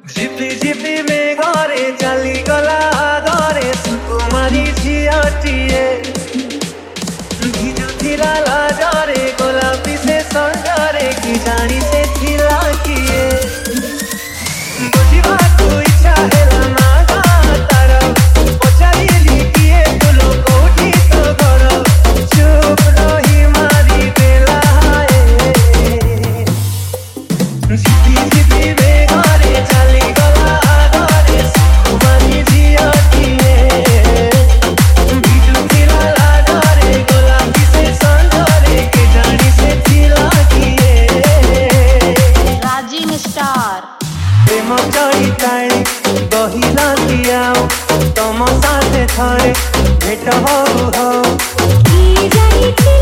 ଝିପି ଝିପି ମେଘରେ ଚାଲିଗଲା ଘରେ ସୁକୁମାରୀ ଝିଅଟିଏ ଭିଜୁଥିଲା ଲାଜରେ ଗୋଲାପି ସେ ସଞ୍ଜରେ କି ଜାଣି ସେ ଥିଲା କିଏ ବୁଝିବାକୁ ଇଚ୍ଛା ହେଲା ନା ତାର ପଚାରିଲି କିଏ ତୁ କୋଉଠି ତୋ ଘର ଚୁପ୍ ରହି ମାରିଦେଲା ଝିପି ଝିପି ମେଘରେ ଚାଲିଗଲା ଘରେ ସୁକୁମାରୀ ଝିଅଟିଏ ଭିଜୁଥିଲା ଲାଜରେ ଗୋଲାପି ସେ ସଞ୍ଜରେ କି ଜାଣି ସେ ଥିଲା କିଏ राजिंग स्टार प्रेम चढ़ी काए गहिला दियाओ तुम साथे थरे भेट हो की जानी